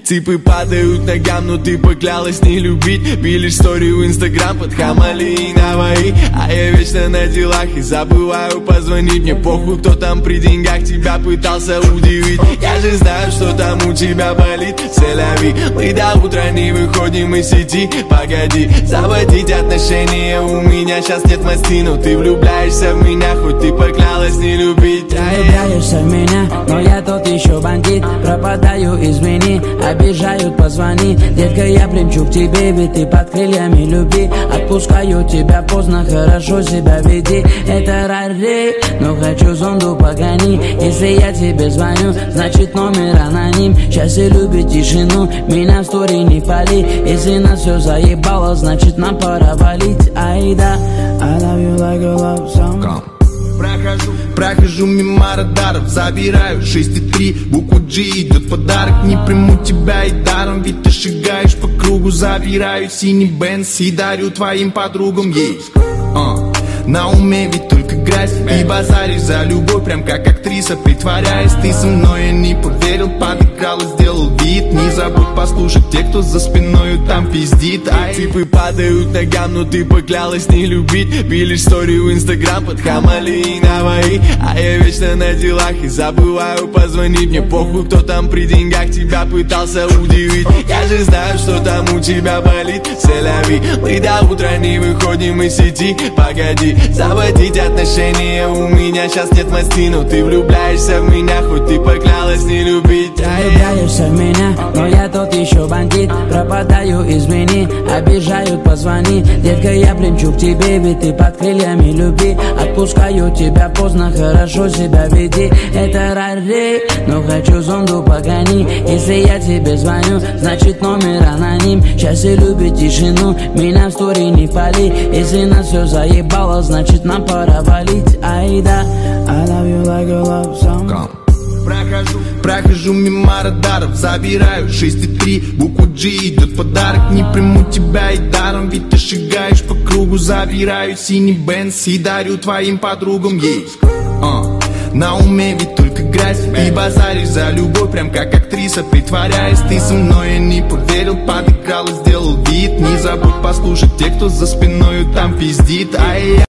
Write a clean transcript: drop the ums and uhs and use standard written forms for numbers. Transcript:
Ципы падают ногам, но ты поклялась не любить. Пилишь историю в Инстаграм под Хамали и Наваи. А я вечно на делах и забываю позвонить. Мне похуй, кто там при деньгах тебя пытался удивить. Я же знаю, что там у тебя болит. Селяви, мы до утра не выходим из сети. Погоди, заводить отношения у меня сейчас нет масти. Но ты влюбляешься в меня, хоть ты поклялась не любить. Ты влюбляешься в меня, но я тот еще бандит. Пропадаю, извини, обижают, позвони. Детка, я примчу к тебе, ведь ты под крыльями любви. Отпускаю тебя поздно, хорошо себя веди. Это рари, но хочу зонду погони. Если я тебе звоню, значит номер аноним. Счастье любит тишину, меня в стори не пали. Если нас все заебало, значит нам пора валить. Айда, I love you like a love song. Прохожу мимо радаров, забираю 6,3, букву G, идет подарок. Не приму тебя и даром, ведь ты шагаешь по кругу. Забираю синий Бенз и дарю твоим подругам ей. На уме ведь только грязь. И базаришь за любовь, прям как актриса, притворяясь. Ты со мной, я не поверил, подыграл и сделал вид. Не забудь послушать тех, кто за спиною там пиздит. Ципы падают ногам, но ты поклялась не любить. Пилишь историю в Инстаграм под Хамали и Наваи. А я вечно на делах и забываю позвонить. Мне похуй, кто там при деньгах тебя пытался удивить. Я же знаю, что там у тебя болит. Селяви, мы до утра не выходим из сети. Погоди, заводить отношения у меня сейчас нет масти. Но ты влюбляешься в меня, хоть ты поклялась не любить. Ты влюбляешься в меня, но я тот еще бандит. Пропадаю, извини, обижают, позвони. Детка, я примчу к тебе, ведь ты под крыльями любви. Отпускаю тебя поздно, хорошо себя веди. Это рари, но хочу зонду погони. Если я тебе звоню, значит номер аноним. Счастье любит тишину, меня в стори не пали. Если нас все заебало, значит нам пора валить. Айда, I love you like a love song. Прохожу мимо радаров, забираю 6,3, букву G, идет подарок. Не приму тебя и даром, ведь ты шагаешь по кругу. Забираю синий Бенз и дарю твоим подругам ей. На уме ведь только грязь. И базаришь за любовь, прям как актриса, притворяясь. Ты со мной, я не поверил, подыграл и сделал вид. Не забудь послушать тех, кто за спиною там пиздит.